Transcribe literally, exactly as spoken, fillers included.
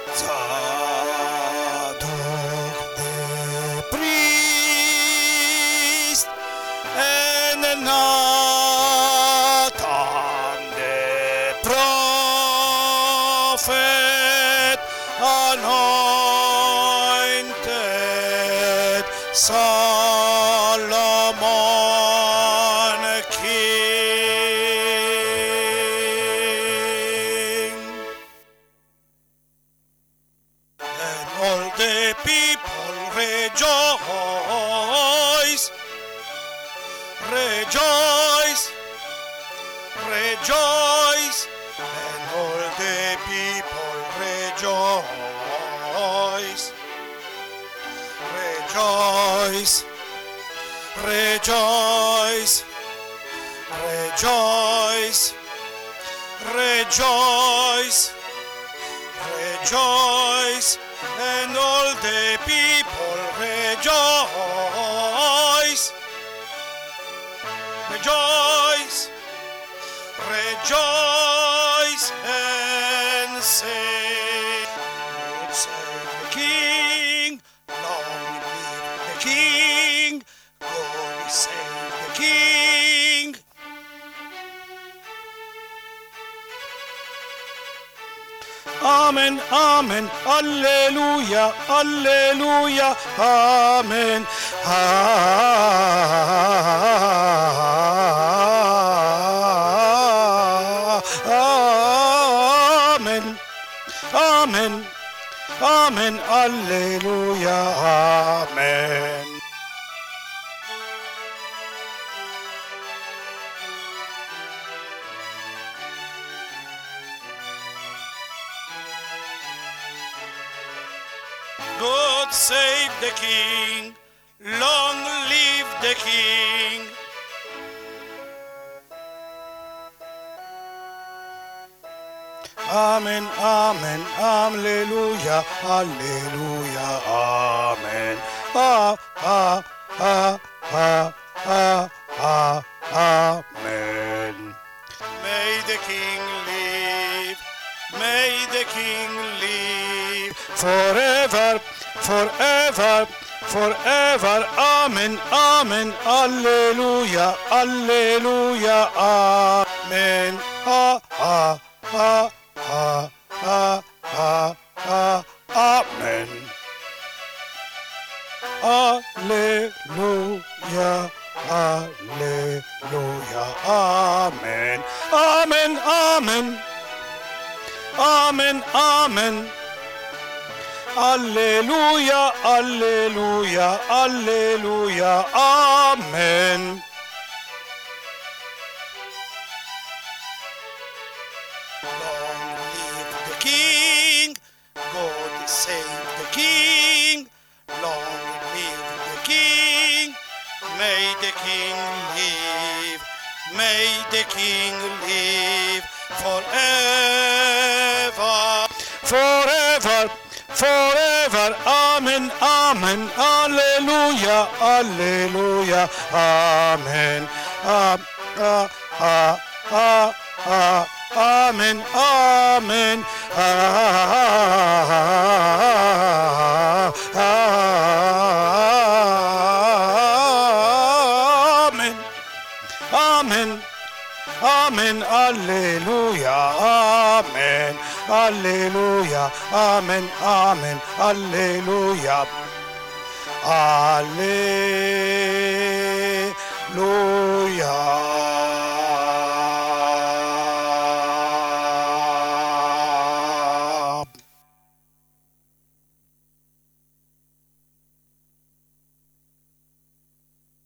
Tzadok the priest and Natan the prophet, anointed Solomon king. And all the people rejoice, rejoice, rejoice, and all the people rejoice, rejoice, rejoice, rejoice, rejoice, rejoice, and all the people rejoice, rejoice, rejoice, and say, Lord save the King, long live the King, God save the King. Amen, amen, alleluia, alleluia, amen, amen, amen, amen, alleluia, amen. God save the King, long live the King. Amen, amen, alleluia, alleluia, amen. Ah, ah, ah, ah, ah, ah, amen. May the King live, may the King live forever, forever, forever. Amen, amen, alleluia, alleluia, amen. Ah, ah, ah, ah, ah, ah, ah, amen. Alleluia, alleluia, amen. Amen, amen, amen, amen. Alleluia, alleluia, alleluia, amen. Long live the King, God save the King, long live the King, may the King live, may the King live forever, forever, forever, amen, amen, alleluia, alleluia, amen, ah, ah, ah, ah, ah, amen, amen, ah, amen, amen, amen, alleluia, amen. Alleluia, amen, amen, alleluia, alleluia.